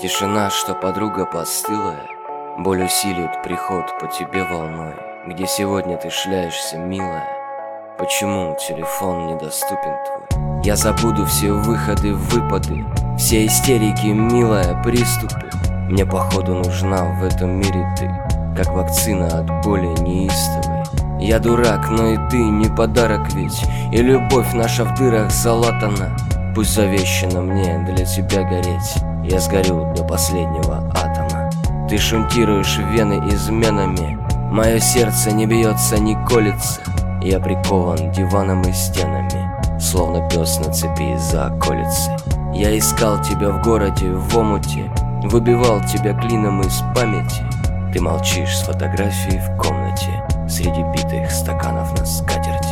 Тишина, что подруга постылая, боль усилит приход по тебе волной. Где сегодня ты шляешься, милая? Почему телефон недоступен твой? Я забуду все выходы, выпады, все истерики, милая, приступы. Мне походу нужна в этом мире ты, как вакцина от боли неистовой. Я дурак, но и ты не подарок ведь, и любовь наша в дырах залатана. Пусть завещано мне для тебя гореть, я сгорю до последнего атома. Ты шунтируешь вены изменами, мое сердце не бьется, не колется. Я прикован диваном и стенами, словно пес на цепи за околицей. Я искал тебя в городе, в омуте, выбивал тебя клином из памяти. Ты молчишь с фотографией в комнате, среди битых стаканов на скатерти.